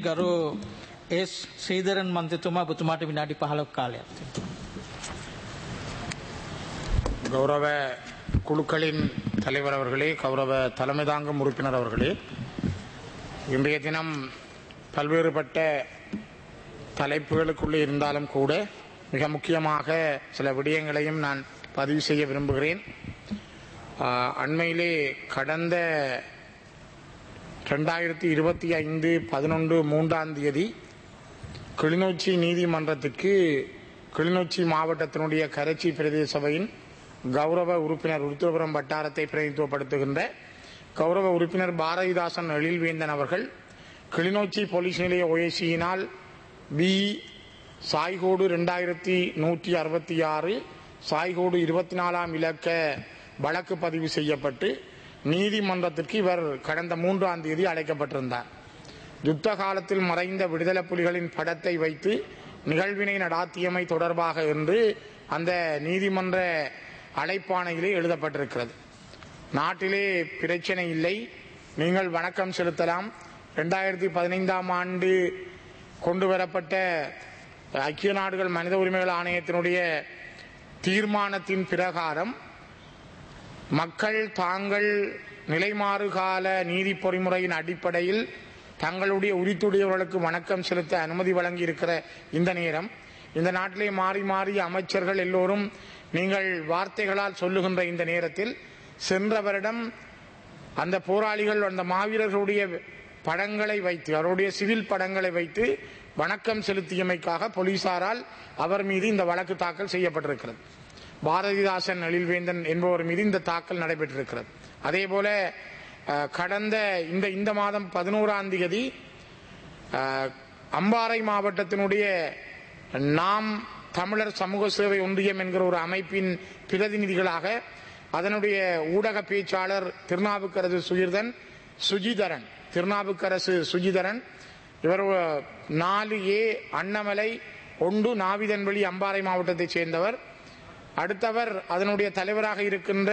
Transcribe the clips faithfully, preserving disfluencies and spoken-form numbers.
ගරු එස් සීදරන් මන්ත්‍රීතුමා ඔබතුමාට විනාඩි පහළොවක් කාලයක් තියෙනවා. கௌரவ குழுக்களின் தலைவர் அவர்களே, கௌரவ தலைமை தாங்கும் உறுப்பினர் அவர்களே, இன்றைய தினம் பல்வேறுபட்ட தலைப்புகளுக்குள்ளே இருந்தாலும் கூட மிக முக்கியமாக சில விடயங்களையும் நான் பதிவு செய்ய விரும்புகிறேன். அண்மையிலே கடந்த ரெண்டாயிரத்தி இருபத்தி ஐந்து பதினொன்று மூன்றாம் தேதி கிளிநொச்சி நீதிமன்றத்திற்கு கிளிநொச்சி மாவட்டத்தினுடைய கரைச்சி பிரதேச சபையின் கௌரவ உறுப்பினர் உருத்திரபுரம் வட்டாரத்தை பிரதிநிதித்துவப்படுத்துகின்ற கௌரவ உறுப்பினர் பாரதிதாசன் எழில்வேந்தன் அவர்கள் கிளிநொச்சி போலீஸ் நிலைய ஓஎசியினால் பி சாய்கோடு இரண்டாயிரத்தி நூற்றி அறுபத்தி ஆறு சாய்கோடு இருபத்தி நாலாம் இலக்க வழக்கு பதிவு செய்யப்பட்டு நீதிமன்றத்திற்கு இவர் கடந்த மூன்றாம் தேதி அழைக்கப்பட்டிருந்தார். யுத்த காலத்தில் மறைந்த விடுதலை புலிகளின் படத்தை வைத்து நிகழ்வினை நடாத்தியமை தொடர்பாக என்று அந்த நீதிமன்ற அழைப்பாணையிலே எழுதப்பட்டிருக்கிறது. நாட்டிலே பிரச்சனை இல்லை, நீங்கள் வணக்கம் செலுத்தலாம். இரண்டாயிரத்தி பதினைந்தாம் ஆண்டு கொண்டு வரப்பட்ட ஐக்கிய நாடுகள் மனித உரிமைகள் ஆணையத்தினுடைய தீர்மானத்தின் பிரகாரம் மக்கள் தாங்கள் நிலைமாறு கால நீதி பொறிமுறையின் அடிப்படையில் தங்களுடைய உரித்துடையவர்களுக்கு வணக்கம் செலுத்த அனுமதி வழங்கி இருக்கிற இந்த நேரம், இந்த நாட்டிலே மாறி மாறி அமைச்சர்கள் எல்லோரும் நீங்கள் வார்த்தைகளால் சொல்லுகின்ற இந்த நேரத்தில் சென்ற வருடம் அந்த போராளிகள் அந்த மாவீரர்களுடைய படங்களை வைத்து அவருடைய சிவில் படங்களை வைத்து வணக்கம் செலுத்தியமைக்காக போலீசாரால் அவர் மீது இந்த வழக்கு தாக்கல் செய்யப்பட்டிருக்கிறது. பாரதிதாசன் எழில்வேந்தன் என்பவர் மீது இந்த தாக்கல் நடைபெற்றிருக்கிறது. அதே போல கடந்த இந்த இந்த மாதம் பதினோராம் தேதி அம்பாறை மாவட்டத்தினுடைய நாம் தமிழர் சமூக சேவை ஒன்றியம் என்கிற ஒரு அமைப்பின் பிரதிநிதிகளாக அதனுடைய ஊடக பேச்சாளர் திருநாவுக்கரசு சுகிர்தன் சுஜிதரன் திருநாவுக்கரசு சுஜிதரன் இவர் நாலு ஏ அன்னமலை ஒன்று நாவிதன்வெளி அம்பாறை மாவட்டத்தைச் சேர்ந்தவர். அடுத்தவர் அதனுடைய தலைவராக இருக்கின்ற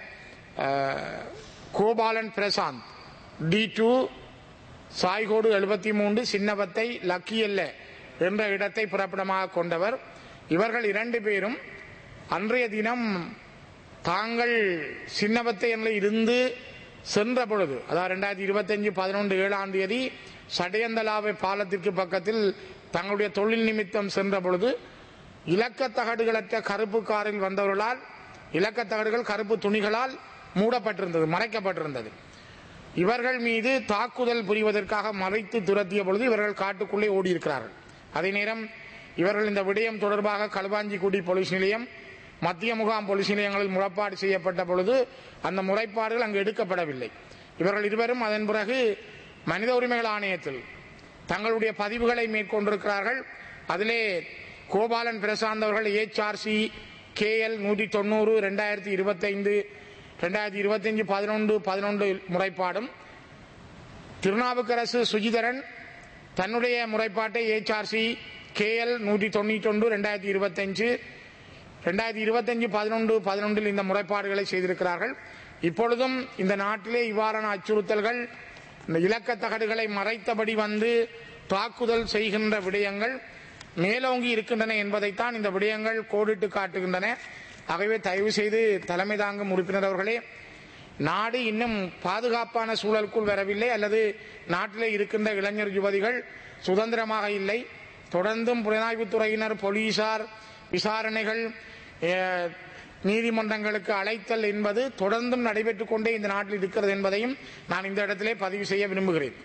கோபாலன் பிரசாந்த் டி டூ சாய்கோடு எழுபத்தி மூன்று சின்னவத்தை லக்கியல்ல என்ற இடத்தை புறப்படமாக கொண்டவர். இவர்கள் இரண்டு பேரும் அன்றைய தினம் தாங்கள் சின்னவத்தை இருந்து சென்ற பொழுது, அதாவது இரண்டாயிரத்தி இருபத்தி அஞ்சு பதினொன்று ஏழாம் தேதி சடையந்தலாவை பாலத்திற்கு பக்கத்தில் தங்களுடைய தொழில் நிமித்தம் சென்ற பொழுது இலக்கத்தகடுகளற்ற கருப்பு காரில் வந்தவர்களால் இலக்கத்தகடுகள் கருப்பு துணிகளால் மூடப்பட்டிருந்தது, மறைக்கப்பட்டிருந்தது. இவர்கள் மீது தாக்குதல் புரிவதற்காக மறைத்து துரத்திய பொழுது இவர்கள் காட்டுக்குள்ளே ஓடியிருக்கிறார்கள். அதே நேரம் இவர்கள் இந்த விடயம் தொடர்பாக களுவாஞ்சிக்குடி போலீஸ் நிலையம், மத்திய முகாம் போலீஸ் நிலையங்களில் முறைப்பாடு செய்யப்பட்ட பொழுது அந்த முறைப்பாடுகள் அங்கு எடுக்கப்படவில்லை. இவர்கள் இருவரும் அதன் பிறகு மனித உரிமைகள் ஆணையத்தில் தங்களுடைய பதிவுகளை மேற்கொண்டிருக்கிறார்கள். அதிலே கோபாலன் பிரசாந்த் அவர்கள் ஏச்ஆர்சி கே எல் நூற்றி தொண்ணூறு ரெண்டாயிரத்தி இருபத்தி ஐந்து ரெண்டாயிரத்தி இருபத்தி அஞ்சு பதினொன்று பதினொன்று முறைப்பாடும், திருநாவுக்கரசு சுஜிதரன் தன்னுடைய முறைப்பாட்டை ஏச்ஆர்சி கே எல் நூற்றி தொண்ணூற்றி ஒன்று ரெண்டாயிரத்தி இருபத்தி அஞ்சு ரெண்டாயிரத்தி இருபத்தி அஞ்சு பதினொன்று பதினொன்றில் இந்த முறைப்பாடுகளை செய்திருக்கிறார்கள். இப்பொழுதும் இந்த நாட்டிலே இவ்வாறான அச்சுறுத்தல்கள், இந்த இலக்கத்தகடுகளை மறைத்தபடி வந்து தாக்குதல் செய்கின்ற விடயங்கள் மேலோங்கி இருக்கின்றன என்பதைத்தான் இந்த விடயங்கள் கோடிட்டு காட்டுகின்றன. ஆகவே தயவு செய்து தலைமை தாங்கும் உறுப்பினர் அவர்களே, நாடு இன்னும் பாதுகாப்பான சூழலுக்குள் வரவில்லை, அல்லது நாட்டிலே இருக்கின்ற இளைஞர் யுவதிகள் சுதந்திரமாக இல்லை. தொடர்ந்தும் புலனாய்வுத்துறையினர், போலீசார் விசாரணைகள், நீதிமன்றங்களுக்கு அழைத்தல் என்பது தொடர்ந்தும் நடைபெற்றுக் கொண்டே இந்த நாட்டில் இருக்கிறது என்பதையும் நான் இந்த இடத்திலே பதிவு செய்ய விரும்புகிறேன்.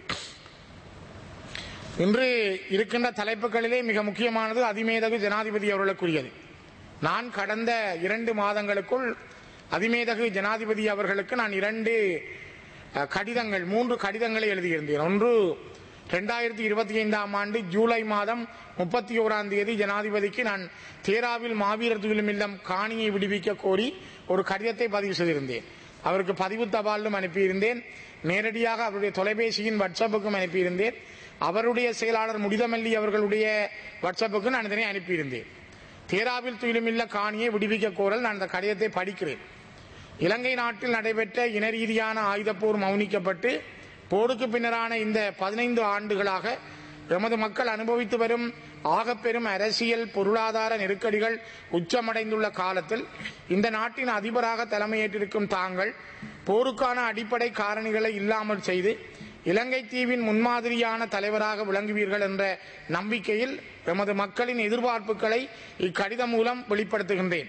இன்று இருக்கின்ற தலைப்புகளிலே மிக முக்கியமானது அதிமேதகு ஜனாதிபதி அவர்களுக்குரியது. நான் கடந்த இரண்டு மாதங்களுக்குள் அதிமேதகு ஜனாதிபதி அவர்களுக்கு நான் இரண்டு கடிதங்கள் மூன்று கடிதங்களை எழுதியிருந்தேன். ஒன்று இரண்டாயிரத்தி இருபத்தி ஐந்தாம் ஆண்டு ஜூலை மாதம் முப்பத்தி ஓராம் தேதி ஜனாதிபதிக்கு நான் தேராவில் மாவீரர் துயிலும் இல்லம் காணியை விடுவிக்க கோரி ஒரு கடிதத்தை பதிவு செய்திருந்தேன். அவருக்கு பதிவு தபாலும் அனுப்பியிருந்தேன். நேரடியாக அவருடைய தொலைபேசியின் வாட்ஸ்அப்புக்கும் அனுப்பியிருந்தேன். அவருடைய செயலாளர் முடிதமல்லி அவர்களுடைய வாட்ஸ்அப்புக்கு நான் இதனை அனுப்பியிருந்தேன். தேராவில் துயிலுமில்ல காணியை விடுவிக்க கோரல். நான் அந்த கடிதத்தை படிக்கிறேன். இலங்கை நாட்டில் நடைபெற்ற இனரீதியான ஆயுதப்போர் மௌனிக்கப்பட்டு போருக்கு பின்னரான இந்த பதினைந்து ஆண்டுகளாக எமது மக்கள் அனுபவித்து வரும் ஆகப்பெரும் அரசியல் பொருளாதார நெருக்கடிகள் உச்சமடைந்துள்ள காலத்தில் இந்த நாட்டின் அதிபராக தலைமையேற்றிருக்கும் தாங்கள் போருக்கான அடிப்படை காரணிகளை இல்லாமல் செய்து இலங்கை தீவின் முன்மாதிரியான தலைவராக விளங்குவீர்கள் என்ற நம்பிக்கையில் எமது மக்களின் எதிர்பார்ப்புகளை இக்கடிதம் மூலம் வெளிப்படுத்துகின்றேன்.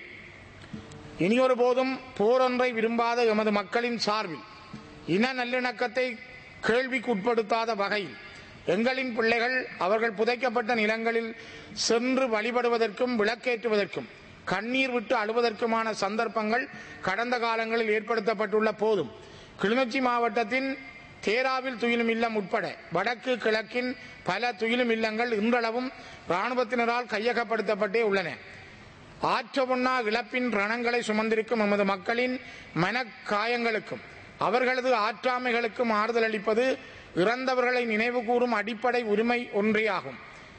இனியொரு போதும் போரொன்றை விரும்பாத எமது மக்களின் சார்பில் இன நல்லிணக்கத்தை கேள்விக்குட்படுத்தாத வகையில் எங்களின் பிள்ளைகள் அவர்கள் புதைக்கப்பட்ட நிலங்களில் சென்று வழிபடுவதற்கும் விளக்கேற்றுவதற்கும் கண்ணீர் விட்டு அழுவதற்குமான சந்தர்ப்பங்கள் கடந்த காலங்களில் ஏற்படுத்தப்பட்டுள்ள போதும் கிளிநொச்சி மாவட்டத்தின் தேராவில் துயிலும் இல்லம் உட்பட வடக்கு கிழக்கின் பல துயிலும் இல்லங்கள் இன்றளவும் இராணுவத்தினரால் கையகப்படுத்தப்பட்டே உள்ளன. ஆற்றவுண்ணா இழப்பின் ரணங்களை சுமந்திருக்கும் எமது மக்களின் மனக்காயங்களுக்கும் அவர்களது ஆற்றாமைகளுக்கும் ஆறுதல் அளிப்பது இறந்தவர்களை நினைவு கூறும் அடிப்படை உரிமை ஒன்றே ஆகும்.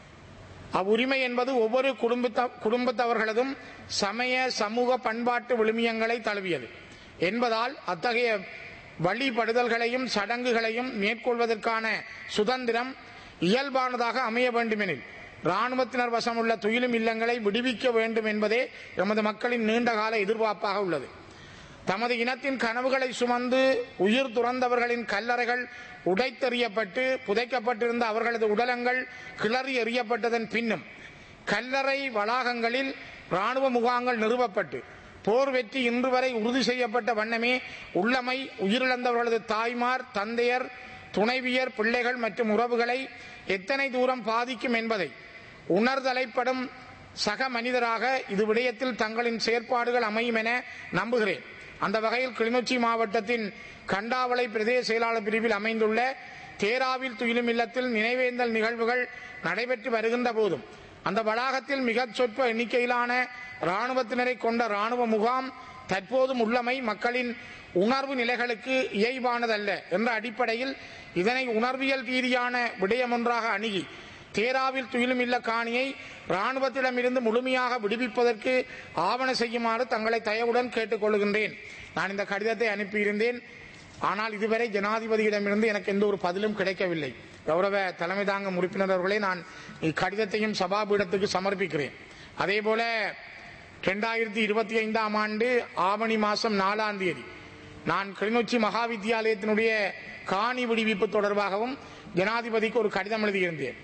அவ்வுரிமை என்பது ஒவ்வொரு குடும்பத்தவர்களதும் சமய சமூக பண்பாட்டு விழுமியங்களை தழுவியது என்பதால் அத்தகைய வழிபடுதல்களையும் சடங்குகளையும் மேற்கொள்வதற்கான சுதந்திரம் இயல்பானதாக அமைய வேண்டுமெனில் இராணுவத்தினர் வசமுள்ள துயிலும் இல்லங்களை விடுவிக்க வேண்டும் என்பதே எமது மக்களின் நீண்டகால எதிர்பார்ப்பாக உள்ளது. தமது இனத்தின் கனவுகளை சுமந்து உயிர் துறந்தவர்களின் கல்லறைகள் உடைத்தெறியப்பட்டு புதைக்கப்பட்டிருந்த அவர்களது உடலங்கள் கிளறி எறியப்பட்டதன் பின்னும் கல்லறை வளாகங்களில் இராணுவ முகாங்கள் நிறுவப்பட்டு போர் வெற்றி இன்று வரை உறுதி செய்யப்பட்ட வண்ணமே உள்ளமை உயிரிழந்தவர்களது தாய்மார் தந்தையர் துணைவியர் பிள்ளைகள் மற்றும் உறவுகளை எத்தனை தூரம் பாதிக்கும் என்பதை உணர்தலைப்படும் சக மனிதராக இது விடயத்தில் தங்களின் செயற்பாடுகள் அமையும் என நம்புகிறேன். அந்த வகையில் கிளிநொச்சி மாவட்டத்தின் கண்டாவளை பிரதேச செயலாளர் பிரிவில் அமைந்துள்ள தேராவில் துயிலும் இல்லத்தில் நினைவேந்தல் நிகழ்வுகள் நடைபெற்று வருகின்ற போதும் அந்த வளாகத்தில் மிகச் சொற்ப எண்ணிக்கையிலான இராணுவத்தினரை கொண்ட இராணுவ முகாம் தற்போதும் உள்ளமை மக்களின் உணர்வு நிலைகளுக்கு இயைவானதல்ல என்ற அடிப்படையில் இதனை உணர்வியல் ரீதியான விடயமொன்றாக அணுகி தேராவில் துயிலும் இல்ல காணியை இராணுவத்திடமிருந்து முழுமையாக விடுவிப்பதற்கு ஆவண செய்யுமாறு தங்களை தயவுடன் கேட்டுக் கொள்கின்றேன். நான் இந்த கடிதத்தை அனுப்பியிருந்தேன். ஆனால் இதுவரை ஜனாதிபதியிடமிருந்து எனக்கு எந்த ஒரு பதிலும் கிடைக்கவில்லை. கௌரவ தலைமை தாங்கும் உறுப்பினர்களே, நான் இக்கடிதத்தையும் சபாபீடத்துக்கு சமர்ப்பிக்கிறேன். அதே போல இரண்டாயிரத்தி இருபத்தி ஐந்தாம் ஆண்டு ஆவணி மாசம் நாலாம் தேதி நான் கிளிநொச்சி மகா வித்தியாலயத்தினுடைய காணி விடுவிப்பு தொடர்பாகவும் ஜனாதிபதிக்கு ஒரு கடிதம் எழுதியிருந்தேன்.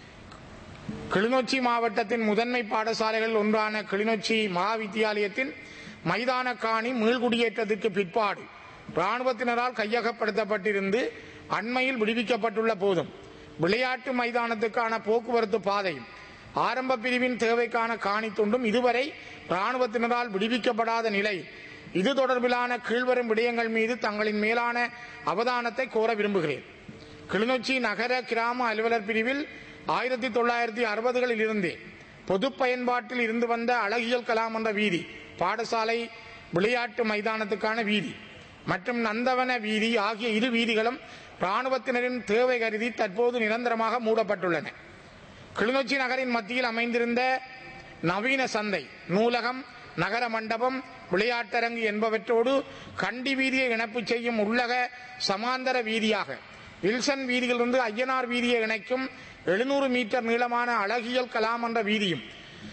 கிளிநொச்சி மாவட்டத்தின் முதன்மை பாடசாலைகள் ஒன்றான கிளிநொச்சி மகா வித்தியாலயத்தின் மைதான காணி மீள்குடியேற்றத்திற்கு பிற்பாடு இராணுவத்தினரால் கையகப்படுத்தப்பட்டிருந்து அண்மையில் விடுவிக்கப்பட்டுள்ள போதும் விளையாட்டு மைதானத்துக்கான போக்குவரத்து பாதையும் ஆரம்ப பிரிவின் தேவைக்கான காணி துண்டும் இதுவரை இராணுவத்தினரால் விடுவிக்கப்படாத நிலை. இது தொடர்பிலான கீழ்வரும் விடயங்கள் மீது தங்களின் மேலான அவதானத்தை கோர விரும்புகிறேன். கிளிநொச்சி நகர கிராம அலுவலர் பிரிவில் ஆயிரத்தி தொள்ளாயிரத்தி அறுபதுகளில் இருந்தே பொது பயன்பாட்டில் இருந்து வந்த அழகியல் கலாமன்ற வீதி, பாடசாலை விளையாட்டு மைதானத்துக்கான வீதி மற்றும் நந்தவன வீதி ஆகிய இரு வீதிகளும் இராணுவத்தினரின் தேவை கருதி தற்போது நிரந்தரமாக மூடப்பட்டுள்ளன. கிளிநொச்சி நகரின் மத்தியில் அமைந்திருந்த நவீன சந்தை, நூலகம், நகர மண்டபம், விளையாட்டரங்கு என்பவற்றோடு கண்டி வீதியை இணைப்பு செய்யும் உள்ளக சமாந்தர வீதியாக வில்சன் வீதியிலிருந்து ஐயனார் வீதியை இணைக்கும் எழுநூறு மீட்டர் நீளமான அழகியல் கலாமன்ற வீதியும்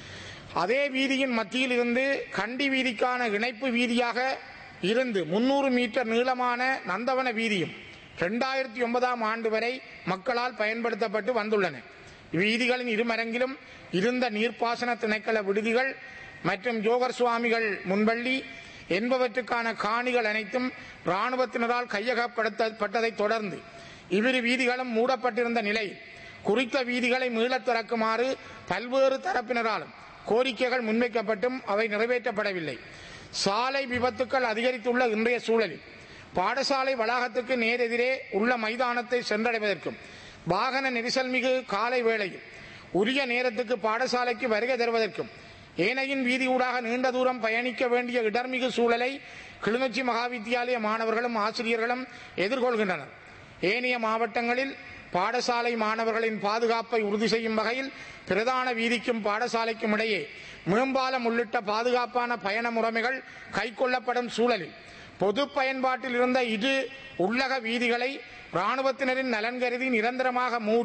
அதே வீதியின் மத்தியில் இருந்து கண்டி வீதிக்கான இணைப்பு வீதியாக இருந்து முன்னூறு மீட்டர் நீளமான நந்தவன வீதியும் இரண்டாயிரத்தி ஒன்பதாம் ஆண்டு வரை மக்களால் பயன்படுத்தப்பட்டு வந்துள்ளன. இவ்வீதிகளின் இருமரங்கிலும் இருந்த நீர்ப்பாசன திணைக்கள விடுதிகள் மற்றும் ஜோகர் சுவாமிகள் முன்பள்ளி என்பவற்றுக்கான காணிகள் அனைத்தும் இராணுவத்தினரால் கையகப்படுத்தப்பட்டதை தொடர்ந்து இவ்விரு வீதிகளும் மூடப்பட்டிருந்த நிலையில் குறித்த வீதிகளை மீளத் திறக்குமாறு பல்வேறு தரப்பினராலும் கோரிக்கைகள் முன்வைக்கப்பட்டும் அவை நிறைவேற்றப்படவில்லை. சாலை விபத்துக்கள் அதிகரித்துள்ள இன்றைய சூழலில் பாடசாலை வளாகத்துக்கு நேரெதிரே உள்ள மைதானத்தை சென்றடைவதற்கும் வாகன நெரிசல் மிகு காலை வேளையில் உரிய நேரத்துக்கு பாடசாலைக்கு வருகை தருவதற்கும் ஏனையின் வீதியூடாக நீண்ட தூரம் பயணிக்க வேண்டிய இடர்மிகு சூழலை கிளிநொச்சி மகா வித்தியாலய மாணவர்களும் ஆசிரியர்களும் எதிர்கொள்கின்றனர். ஏனைய மாவட்டங்களில் பாடசாலை மாணவர்களின் பாதுகாப்பை உறுதி செய்யும் வகையில் பிரதான வீதிக்கும் பாடசாலைக்கும் இடையே மேம்பாலம் உள்ளிட்ட பாதுகாப்பான பயண முறைமைகள் கைக்கொள்ளப்படும் சூழலில் பொது பயன்பாட்டில் இருந்த இரு உள்ளக வீதிகளை இராணுவத்தினரின் நலன் கருதி நிரந்தரமாக மூடி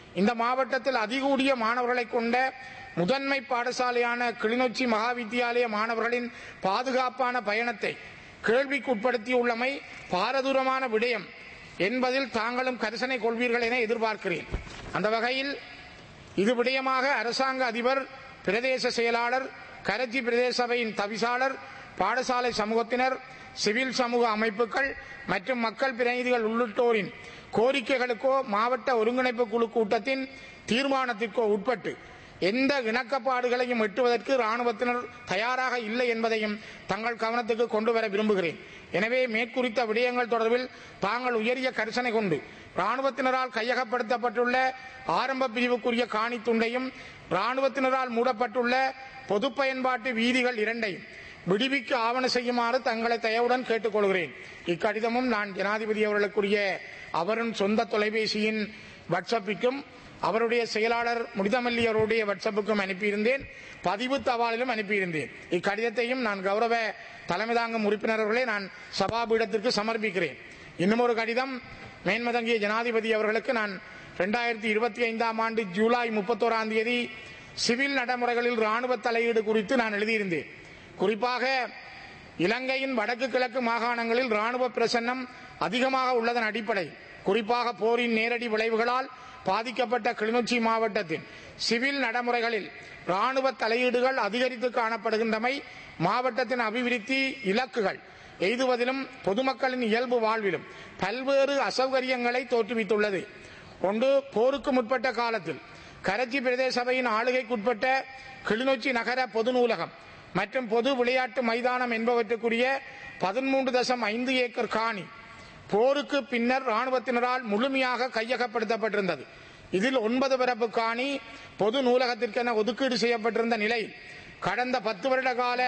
இந்த மாவட்டத்தில் அதிகூடிய மாணவர்களை கொண்ட முதன்மை பாடசாலையான கிளிநொச்சி மகாவித்தியாலய மாணவர்களின் பாதுகாப்பான பயணத்தை கேள்விக்குட்படுத்தியுள்ளமை பாரதூரமான விடயம் என்பதில் தாங்களும் கரிசனை கொள்வீர்கள் என எதிர்பார்க்கிறேன். அந்த வகையில் இது விடயமாக அரசாங்க அதிபர், பிரதேச செயலாளர், கரச்சி பிரதேச சபையின் தவிசாளர், பாடசாலை சமூகத்தினர், சிவில் சமூக அமைப்புகள் மற்றும் மக்கள் பிரதிநிதிகள் உள்ளிட்டோரின் கோரிக்கைகளுக்கோ மாவட்ட ஒருங்கிணைப்பு குழு கூட்டத்தின் தீர்மானத்திற்கோ உட்பட்டு எந்த இணக்கப்பாடுகளையும் எட்டுவதற்கு இராணுவத்தினர் தயாராக இல்லை என்பதையும் தங்கள் கவனத்துக்கு கொண்டு வர விரும்புகிறேன். எனவே மேற்குறித்த விடயங்கள் தொடர்பில் தாங்கள் உயரிய கரிசனை கொண்டு இராணுவத்தினரால் கையகப்படுத்தப்பட்டுள்ள ஆரம்ப பிரிவுக்குரிய காணி துண்டையும் இராணுவத்தினரால் மூடப்பட்டுள்ள பொது பயன்பாட்டு வீதிகள் இரண்டையும் விடுவிக்க ஆவண செய்யுமாறு தங்களை தயவுடன் கேட்டுக்கொள்கிறேன். இக்கடிதமும் நான் ஜனாதிபதி அவர்களுக்குரிய அவரின் சொந்த தொலைபேசியின் வாட்ஸ்அப்பிற்கும் அவருடைய செயலாளர் முடிதமல்லி அவருடைய வாட்ஸ்அப்புக்கும் அனுப்பியிருந்தேன். பதிவு தபாலிலும் அனுப்பியிருந்தேன். இக்கடிதத்தையும் நான் கௌரவ தலைமை தாங்கும் உறுப்பினர்களே நான் சபாபீடத்திற்கு சமர்ப்பிக்கிறேன். இன்னும் ஒரு கடிதம் மேன்மதங்கிய ஜனாதிபதி அவர்களுக்கு நான் இரண்டாயிரத்தி இருபத்தி ஐந்தாம் ஆண்டு ஜூலை முப்பத்தோராம் தேதி சிவில் நடைமுறைகளில் இராணுவ தலையீடு குறித்து நான் எழுதியிருந்தேன். குறிப்பாக இலங்கையின் வடக்கு கிழக்கு மாகாணங்களில் இராணுவ பிரசன்னம் அதிகமாக உள்ளதன் அடிப்படை, குறிப்பாக போரின் நேரடி விளைவுகளால் பாதிக்கப்பட்ட கிளிநொச்சி மாவட்டத்தின் சிவில் நடைமுறைகளில் இராணுவ தலையீடுகள் அதிகரித்து காணப்படுகின்றமை மாவட்டத்தின் அபிவிருத்தி இலக்குகள் எய்துவதிலும் பொதுமக்களின் இயல்பு வாழ்விலும் பல்வேறு அசௌகரியங்களை தோற்றுவித்துள்ளது. ஒன்று, போருக்கு முற்பட்ட காலத்தில் கரச்சி பிரதேச சபையின் ஆளுகைக்குட்பட்ட கிளிநொச்சி நகர பொது நூலகம் மற்றும் பொது விளையாட்டு மைதானம் என்பவற்றுக்குரிய பதிமூன்று தசம் ஐந்து ஏக்கர் காணி போருக்கு பின்னர் இராணுவத்தினரால் முழுமையாக கையகப்படுத்தப்பட்டிருந்தது. இதில் ஒன்பது பரப்பு காணி பொது நூலகத்திற்கென ஒதுக்கீடு செய்யப்பட்டிருந்த நிலையில் கடந்த பத்து வருட கால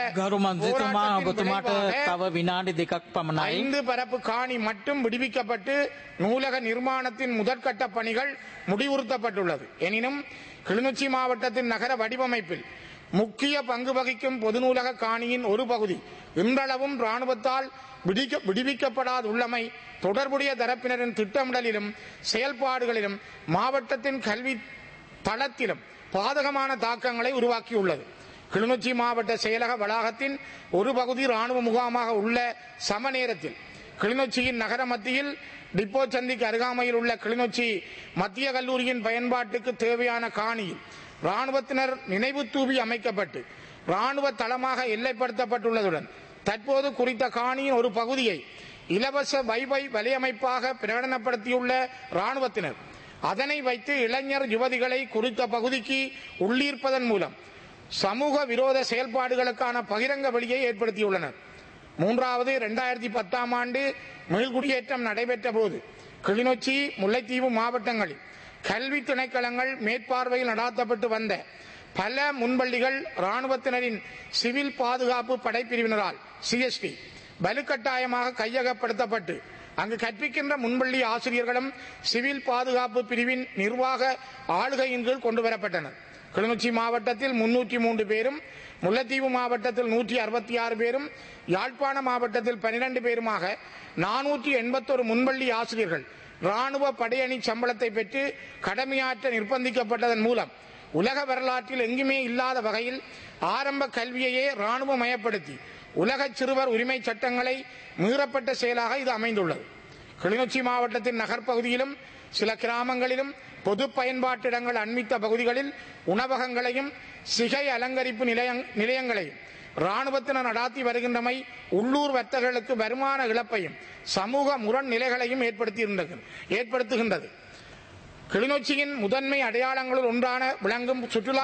ஐந்து பரப்பு காணி மட்டும் விடுவிக்கப்பட்டு நூலக நிர்மாணத்தின் முதற்கட்ட பணிகள் முடிவுறுத்தப்பட்டுள்ளது. எனினும் கிளிநொச்சி மாவட்டத்தின் நகர வடிவமைப்பில் முக்கிய பங்கு வகிக்கும் பொது நூலக காணியின் ஒரு பகுதி இன்றளவும் இராணுவத்தால் விடுவிக்கப்படாது உள்ளமை தொடர்புடைய தரப்பினரின் திட்டமிடலிலும் செயல்பாடுகளிலும் மாவட்டத்தின் கல்வி தளத்திலும் பாதகமான தாக்கங்களை உருவாக்கியுள்ளது. கிளிநொச்சி மாவட்ட செயலக வளாகத்தின் ஒரு பகுதி இராணுவ முகாமாக உள்ள சம நேரத்தில் கிளிநொச்சியின் நகர மத்தியில் டிப்போ சந்திக்கு அருகாமையில் உள்ள கிளிநொச்சி மத்திய கல்லூரியின் பயன்பாட்டுக்கு தேவையான காணியில் இராணுவத்தினர் நினைவு தூவி அமைக்கப்பட்டு இராணுவ தளமாக எல்லைப்படுத்தப்பட்டுள்ளதுடன் தற்போது குறித்த காணியின் ஒரு பகுதியை இலவச வைவை வலையமைப்பாக பிரகடனப்படுத்தியுள்ள இராணுவத்தினர் அதனை வைத்து இளைஞர் யுவதிகளை குறித்த பகுதிக்கு உள்ளீர்ப்பதன் மூலம் சமூக விரோத செயல்பாடுகளுக்கான பகிரங்க வழியை ஏற்படுத்தியுள்ளனர். மூன்றாவது, இரண்டாயிரத்தி பத்தாம் ஆண்டு மீள்குடியேற்றம் நடைபெற்ற போது கிளிநொச்சி, முல்லைத்தீவு மாவட்டங்களில் கல்வி திணைக்களங்கள் மேற்பார்வையில் நடாத்தப்பட்டு வந்த பல முன்பள்ளிகள் இராணுவத்தினரின் சிவில் பாதுகாப்பு படைப்பிரிவினரால் சிஎஸ்டி வலுக்கட்டாயமாக கையகப்படுத்தப்பட்டு அங்கு கற்பிக்கின்ற முன்பள்ளி ஆசிரியர்களும் சிவில் பாதுகாப்பு பிரிவின் நிர்வாக ஆளுகையின் கீழ் கொண்டு வரப்பட்டனர். கிளிநொச்சி மாவட்டத்தில் முன்னூற்றி மூன்று பேரும், முல்லைத்தீவு மாவட்டத்தில் நூற்றி அறுபத்தி ஆறு பேரும், யாழ்ப்பாண மாவட்டத்தில் பனிரெண்டு பேருமாக நானூற்றி எண்பத்தொரு முன்பள்ளி ஆசிரியர்கள் இராணுவ படையணி சம்பளத்தை பெற்று கடமையாற்ற நிர்பந்திக்கப்பட்டதன் மூலம் உலக வரலாற்றில் எங்குமே இல்லாத வகையில் ஆரம்ப கல்வியையே இராணுவ மயப்படுத்தி உலக சிறுவர் உரிமை சட்டங்களை மீறப்பட்ட செயலாக இது அமைந்துள்ளது. கிளிநொச்சி மாவட்டத்தின் நகர்ப்பகுதியிலும் சில கிராமங்களிலும் பொது பயன்பாட்டிடங்கள் அண்மித்த பகுதிகளில் உணவகங்களையும் சிகை அலங்கரிப்பு நிலையங்களையும் இராணுவத்தினர் நடாத்தி வருகின்றமை உள்ளூர் வர்த்தகர்களுக்கு வருமான இழப்பையும் சமூக முரண் நிலைகளையும் ஏற்படுத்துகின்றது. கிளிநொச்சியின் முதன்மை அடையாளங்களில் ஒன்றான விளங்கும் சுற்றுலா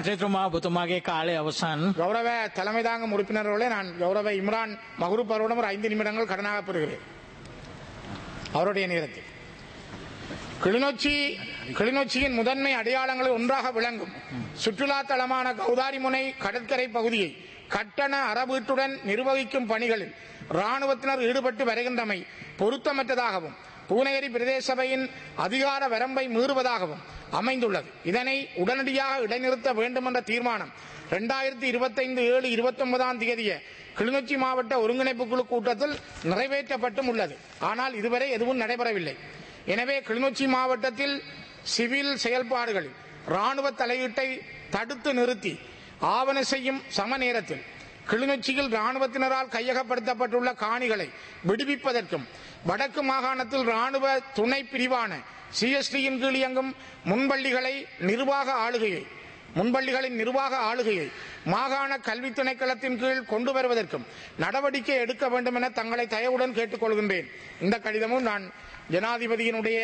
கௌரவ தலைமை தாங்கும் உறுப்பினர்களே நான் கௌரவ இம்ரான் மஹ்ரூப் அவரிடம் ஒரு ஐந்து நிமிடங்கள் கடனாக பெறுகிறேன். அவருடைய நேரத்தில் கிளிநொச்சி கிளிநொச்சியின் முதன்மை அடையாளங்களில் ஒன்றாக விளங்கும் சுற்றுலா தலமான கௌதாரிமுனை கடற்கரை பகுதியை கட்டண அறவீட்டுடன் நிர்வகிக்கும் பணிகளில் இராணுவத்தினர் ஈடுபட்டு வருகின்றமை பொருத்தமற்றதாகவும் பூநகரி பிரதேச சபையின் அதிகார வரம்பை மீறுவதாகவும் அமைந்துள்ளது. இதனை உடனடியாக இடைநிறுத்த வேண்டும் என்ற தீர்மானம் இரண்டாயிரத்தி இருபத்தி ஐந்து ஏழு இருபத்தி ஒன்பதாம் தேதிய கிளிநொச்சி மாவட்ட ஒருங்கிணைப்பு குழு கூட்டத்தில் நிறைவேற்றப்பட்டும் உள்ளது. ஆனால் இதுவரை எதுவும் நடைபெறவில்லை. எனவே கிளிநொச்சி மாவட்டத்தில் சிவில் செயல்பாடுகளில் ராணுவ தலையீட்டை தடுத்து நிறுத்தி ஆவண செய்யும் சம நேரத்தில் கிளிநொச்சியில் ராணுவத்தினரால் கையகப்படுத்தப்பட்டுள்ள காணிகளை விடுவிப்பதற்கும் வடக்கு மாகாணத்தில் ராணுவ துணை பிரிவான சிஎஸ்டியின் கீழ் இயங்கும் முன்பள்ளிகளை நிர்வாக ஆளுகையை முன்பள்ளிகளின் நிர்வாக ஆளுகையை மாகாண கல்வி திணைக்களத்தின் கீழ் கொண்டு வருவதற்கும் நடவடிக்கை எடுக்க வேண்டும் என தங்களை தயவுடன் கேட்டுக்கொள்கின்றேன். இந்த கடிதமும் நான் ஜனாதிபதியினுடைய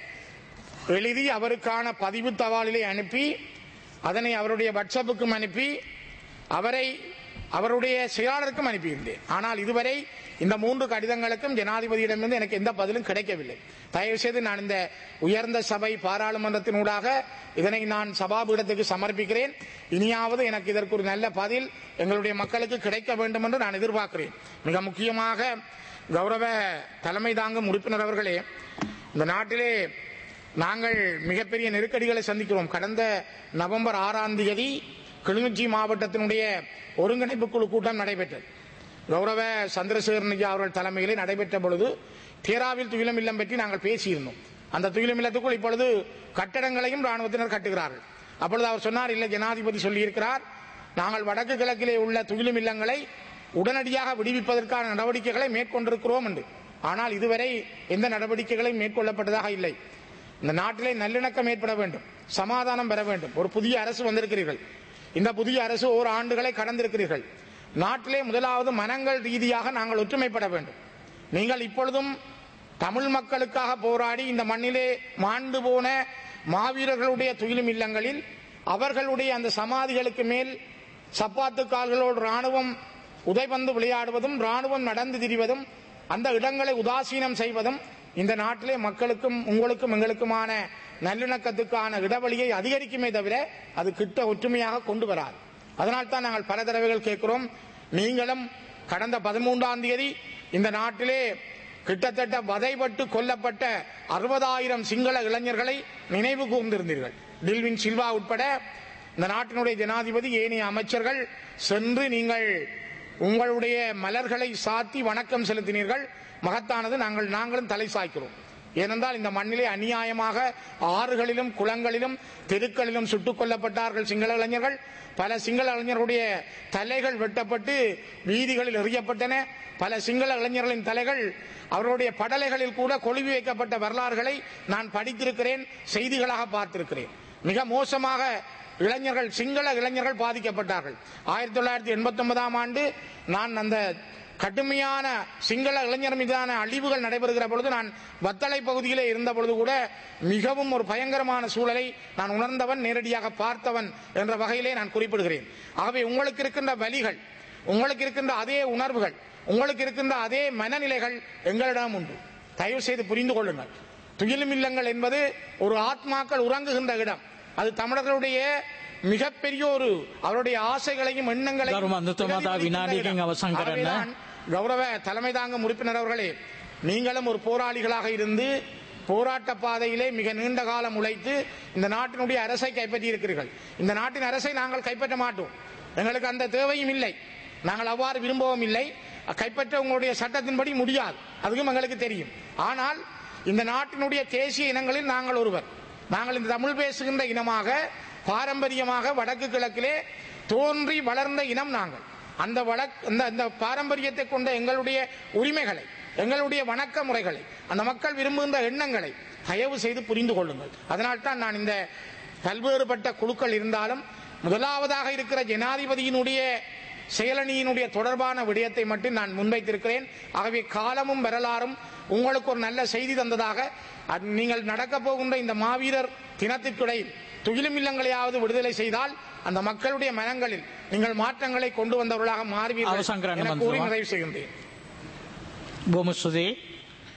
எழுதி அவருக்கான பதிவு தபாலிலே அனுப்பி அதனை அவருடைய வாட்ஸ்அப்புக்கும் அனுப்பி அவரை அவருடைய செயலாளருக்கும் அனுப்பியிருந்தேன். ஆனால் இதுவரை இந்த மூன்று கடிதங்களுக்கும் ஜனாதிபதியிடமிருந்து எனக்கு எந்த பதிலும் கிடைக்கவில்லை. தயவு செய்து நான் இந்த உயர்ந்த சபை பாராளுமன்றத்தினூடாக இதனை நான் சபாபீடத்துக்கு சமர்ப்பிக்கிறேன். இனியாவது எனக்கு இதற்கு ஒரு நல்ல பதில் எங்களுடைய மக்களுக்கு கிடைக்க வேண்டும் என்று நான் எதிர்பார்க்கிறேன். மிக முக்கியமாக கௌரவ தலைமை தாங்கும் உறுப்பினர் அவர்களே, இந்த நாட்டிலே நாங்கள் மிகப்பெரிய நெருக்கடிகளை சந்திக்கிறோம். கடந்த நவம்பர் ஆறாம் தேதி கிளிநொச்சி மாவட்டத்தினுடைய ஒருங்கிணைப்பு குழு கூட்டம் நடைபெற்றது. கௌரவ சந்திரசேகரன் அவர்கள் தலைமையிலே நடைபெற்ற பொழுது தேராவில் துயிலம் இல்லம் பற்றி நாங்கள் பேசியிருந்தோம். அந்த துயிலம் இல்லத்துக்குள் இப்பொழுது கட்டடங்களையும் ராணுவத்தினர் கட்டுகிறார்கள். அப்பொழுது அவர் சொன்னார், இல்லை ஜனாதிபதி சொல்லியிருக்கிறார், நாங்கள் வடக்கு கிழக்கிலே உள்ள துயிலும் இல்லங்களை உடனடியாக விடுவிப்பதற்கான நடவடிக்கைகளை மேற்கொண்டிருக்கிறோம் என்று. ஆனால் இதுவரை எந்த நடவடிக்கைகளையும் மேற்கொள்ளப்பட்டதாக இல்லை. இந்த நாட்டிலே நல்லிணக்கம் ஏற்பட வேண்டும், சமாதானம் பெற வேண்டும். ஒரு புதிய அரசு வந்திருக்கிறீர்கள். இந்த புதிய அரசு ஓர் ஆண்டுகளை கடந்திருக்கிறீர்கள். நாட்டிலே முதலாவது மனங்கள் ரீதியாக நாங்கள் ஒற்றுமைப்பட வேண்டும். நீங்கள் இப்பொழுதும் தமிழ் மக்களுக்காக போராடி இந்த மண்ணிலே மாண்டு போன மாவீரர்களுடைய துயிலும் இல்லங்களில் அவர்களுடைய அந்த சமாதிகளுக்கு மேல் சப்பாத்து கால்களோடு ராணுவம் உதைபந்து விளையாடுவதும் ராணுவம் நடந்து திரிவதும் அந்த இடங்களை உதாசீனம் செய்வதும் இந்த நாட்டிலே மக்களுக்கும் உங்களுக்கும் எங்களுக்குமான நல்லிணக்கத்துக்கான இடைவெளியை அதிகரிக்குமே தவிர அது கிட்ட ஒற்றுமையாக கொண்டு வராது. அதனால்தான் நாங்கள் பல தடவைகள் கேட்கிறோம். நீங்களும் கடந்த பதிமூன்றாம் தேதி இந்த நாட்டிலே கிட்டத்தட்ட வதைப்பட்டு கொல்லப்பட்ட அறுபதாயிரம் சிங்கள இளைஞர்களை நினைவு கூர்ந்திருந்தீர்கள். டில்வின் சில்வா உட்பட இந்த நாட்டினுடைய ஜனாதிபதி ஏனைய அமைச்சர்கள் சென்று நீங்கள் உங்களுடைய மலர்களை சாத்தி வணக்கம் செலுத்தினீர்கள். மகத்தானது. நாங்கள் நாங்களும் தலை சாய்க்கிறோம். ஏனென்றால் இந்த மண்ணிலே அநியாயமாக ஆறுகளிலும் குளங்களிலும் தெருக்களிலும் சுட்டுக் கொல்லப்பட்டார்கள் சிங்கள இளைஞர்கள். பல சிங்கள இளைஞர்களுடைய தலைகள் வெட்டப்பட்டு வீதிகளில் எறியப்பட்டன. பல சிங்கள இளைஞர்களின் தலைகள் அவருடைய படலைகளில் கூட கொழுவி வைக்கப்பட்ட வரலாறுகளை நான் படித்திருக்கிறேன், செய்திகளாக பார்த்திருக்கிறேன். மிக மோசமாக இளைஞர்கள் சிங்கள இளைஞர்கள் பாதிக்கப்பட்டார்கள். ஆயிரத்தி தொள்ளாயிரத்தி எண்பத்தி ஒன்பதாம் ஆண்டு நான் அந்த கடுமையான சிங்கள இளைஞர் மீதான அழிவுகள் நடைபெறுகிற பொழுது நான் வத்தளை பகுதியிலே இருந்த பொழுது கூட மிகவும் ஒரு பயங்கரமான சூழலை நான் உணர்ந்தவன், நேரடியாக பார்த்தவன் என்ற வகையிலே நான் குறிப்பிடுகிறேன். ஆகவே உங்களுக்கு இருக்கின்ற வலிகள், உங்களுக்கு இருக்கின்ற அதே உணர்வுகள், உங்களுக்கு இருக்கின்ற அதே மனநிலைகள் எங்களிடம் உண்டு. தயவு செய்து புரிந்து கொள்ளுங்கள். துயிலும் இல்லங்கள் என்பது ஒரு ஆத்மாக்கள் உறங்குகின்ற இடம். அது தமிழர்களுடைய மிகப்பெரிய ஒரு அவருடைய ஆசைகளையும் எண்ணங்களையும் கௌரவ தலைமை தாங்கும் உறுப்பினர் அவர்களே, நீங்களும் ஒரு போராளிகளாக இருந்து போராட்ட பாதையிலே மிக நீண்ட காலம் உழைத்து இந்த நாட்டினுடைய அரசை கைப்பற்றி இருக்கிறீர்கள். இந்த நாட்டின் அரசை நாங்கள் கைப்பற்ற மாட்டோம். எங்களுக்கு அந்த தேவையும் இல்லை. நாங்கள் அவ்வாறு விரும்பவும் இல்லை. கைப்பற்ற உங்களுடைய சட்டத்தின்படி முடியாது, அதுவும் எங்களுக்கு தெரியும். ஆனால் இந்த நாட்டினுடைய தேசிய இனங்களில் நாங்கள் ஒருவர். நாங்கள் இந்த தமிழ் பேசுகின்ற இனமாக பாரம்பரியமாக வடக்கு கிழக்கிலே தோன்றி வளர்ந்த இனம் நாங்கள். அந்த அந்த பாரம்பரியத்தை கொண்ட எங்களுடைய உரிமைகளை, எங்களுடைய வணக்க முறைகளை, அந்த மக்கள் விரும்புகின்ற எண்ணங்களை தயவு செய்து புரிந்து கொள்ளுங்கள். அதனால்தான் நான் இந்த பல்வேறுபட்ட குழுக்கள் இருந்தாலும் முதலாவதாக இருக்கிற ஜனாதிபதியினுடைய செயலணியினுடைய தொடர்பான விடயத்தை மட்டும் நான் முன்வைத்திருக்கிறேன். ஆகவே காலமும் வரலாறும் உங்களுக்கு ஒரு நல்ல செய்தி தந்ததாக, நீங்கள் நடக்கப் போகின்ற இந்த மாவீரர் தினத்திற்கிடையில் துயிலும் இல்லங்களையாவது விடுதலை செய்தால் அந்த மக்களுடைய மனங்களில் நீங்கள் மாற்றங்களை கொண்டு வந்தவர்களாக மாறுவீர்கள் என கூறி நிறைவு செய்கின்றேன்.